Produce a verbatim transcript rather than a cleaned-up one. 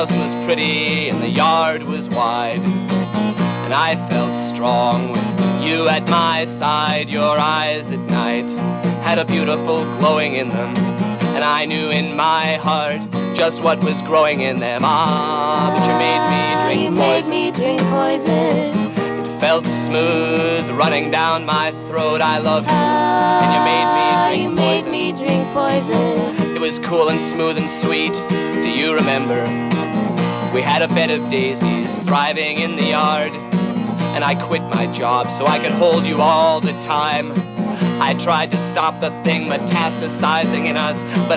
house was pretty and the yard was wide, and I felt strong with you at my side. Your eyes at night had a beautiful glowing in them, and I knew in my heart just what was growing in them. Ah, but you made me drink you poison. made me drink poison. It felt smooth running down my throat. I loved you, Ah, and you made me you drink made poison. me drink poison. It was cool and smooth and sweet. Do you remember? We had a bed of daisies thriving in the yard, and I quit my job so I could hold you all the time. I tried to stop the thing metastasizing in us, but